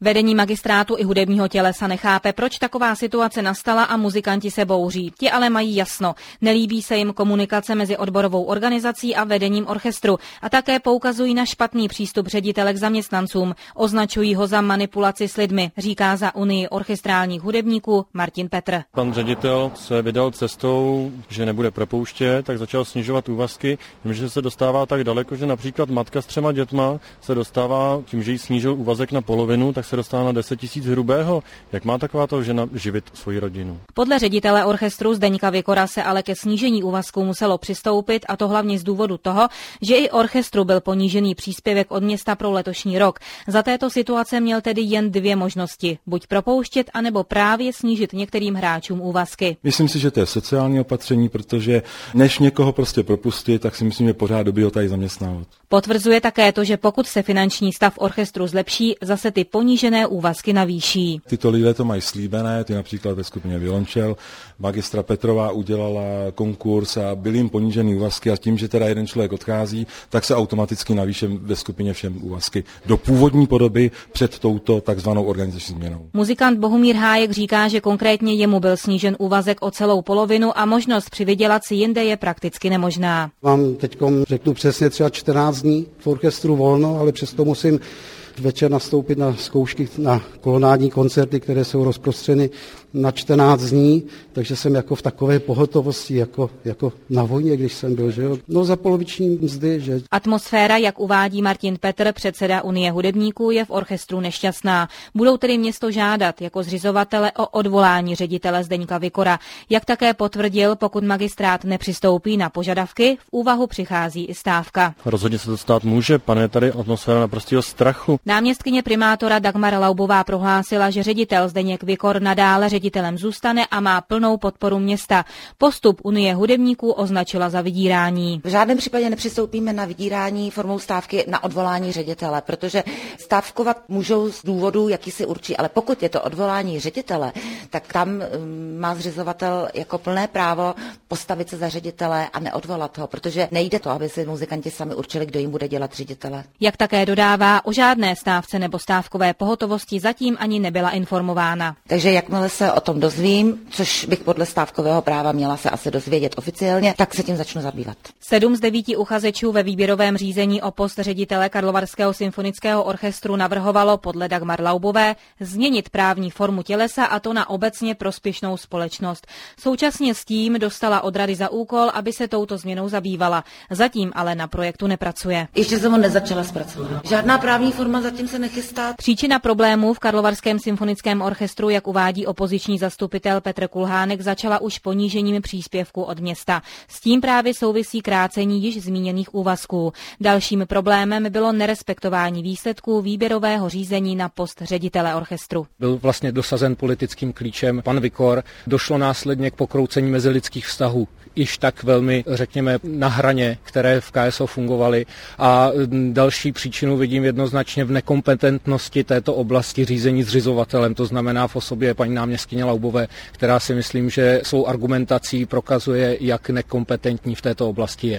Vedení magistrátu i hudebního tělesa nechápe, proč taková situace nastala a muzikanti se bouří. Ti ale mají jasno. Nelíbí se jim komunikace mezi odborovou organizací a vedením orchestru a také poukazují na špatný přístup ředitele k zaměstnancům. Označují ho za manipulaci s lidmi, říká za Unii orchestrálních hudebníků Martin Petr. Pan ředitel se vydal cestou, že nebude propouštět, tak začal snižovat úvazky, že se dostává tak daleko, že například matka s 3 dětma se dostává tím, že jí snížil úvazek na polovinu, tak se dostává na 10 000 hrubého. Jak má takováto žena živit svoji rodinu? Podle ředitele orchestru Zdeňka Vikora se ale ke snížení úvazku muselo přistoupit, a to hlavně z důvodu toho, že i orchestru byl ponížený příspěvek od města pro letošní rok. Za této situace měl tedy jen 2 možnosti: buď propouštět, anebo právě snížit některým hráčům úvazky. Myslím si, že to je sociální opatření, protože než někoho prostě propustit, tak si myslím, že pořád dobrý ho tady zaměstnávat. Potvrzuje také to, že pokud se finanční stav orchestru zlepší, zase ty ponížené úvazky navýší. Tyto lidé to mají slíbené, ty například ve skupině Violončel. Magistra Petrová udělala konkurs a byly jim ponížený úvazky a tím, že teda jeden člověk odchází, tak se automaticky navýší ve skupině všem úvazky do původní podoby před touto takzvanou organizační změnou. Muzikant Bohumír Hájek říká, že konkrétně jemu byl snížen úvazek o celou polovinu a možnost přivydělat si jinde je prakticky nemožná. Mám teďkom, řeknu přesně, třeba 14 dní v orchestru volno, ale přesto musím večer nastoupit na zkoušky na kolonádní koncerty, které jsou rozprostřeny na 14 dní, takže jsem jako v takové pohotovosti, jako na vojně, když jsem byl, že jo. No za poloviční mzdy, že. Atmosféra, jak uvádí Martin Petr, předseda Unie hudebníků, je v orchestru nešťastná. Budou tedy město žádat jako zřizovatele o odvolání ředitele Zdeňka Vikora. Jak také potvrdil, pokud magistrát nepřistoupí na požadavky, v úvahu přichází i stávka. Rozhodně se to stát může, pane, tady atmosféra naprostého strachu. Náměstkyně primátora Dagmar Laubová prohlásila, že ředitel Zdeněk Vikor nadále ředitelem zůstane a má plnou podporu města. Postup Unie hudebníků označila za vydírání. V žádném případě nepřistoupíme na vydírání formou stávky na odvolání ředitele, protože stávkovat můžou z důvodu, jaký si určí, ale pokud je to odvolání ředitele, tak tam má zřizovatel jako plné právo postavit se za ředitele a neodvolat ho, protože nejde to, aby si muzikanti sami určili, kdo jim bude dělat ředitele. Jak také dodává, o žádné stávce nebo stávkové pohotovosti zatím ani nebyla informována. Takže jakmile se o tom dozvím, což bych podle stávkového práva měla se asi dozvědět oficiálně, tak se tím začnu zabývat. 7 z 9 uchazečů ve výběrovém řízení o post ředitele Karlovarského symfonického orchestru navrhovalo podle Dagmar Laubové změnit právní formu tělesa, a to na obecně prospěšnou společnost. Současně s tím dostala od rady za úkol, aby se touto změnou zabývala. Zatím ale na projektu nepracuje. Ještě jsem ho nezačala zpracovat. Žádná právní forma zatím se nechystá. Příčina problémů v Karlovarském symfonickém orchestru, jak uvádí opoziční zastupitel Petr Kulhánek, začala už ponížením příspěvku od města. S tím právě souvisí krácení již zmíněných úvazků. Dalším problémem bylo nerespektování výsledků výběrového řízení na post ředitele orchestru. Byl vlastně dosazen politickým klíčem pan Vikor. Došlo následně k pokroucení mezilidských vztahů, již tak velmi, řekněme, na hraně, které v KSO fungovaly. A další příčinu vidím jednoznačně v nekompetentnosti této oblasti řízení zřizovatelem, to znamená v osobě paní náměstkyně Laubové, která si myslím, že svou argumentací prokazuje, jak nekompetentní v této oblasti je.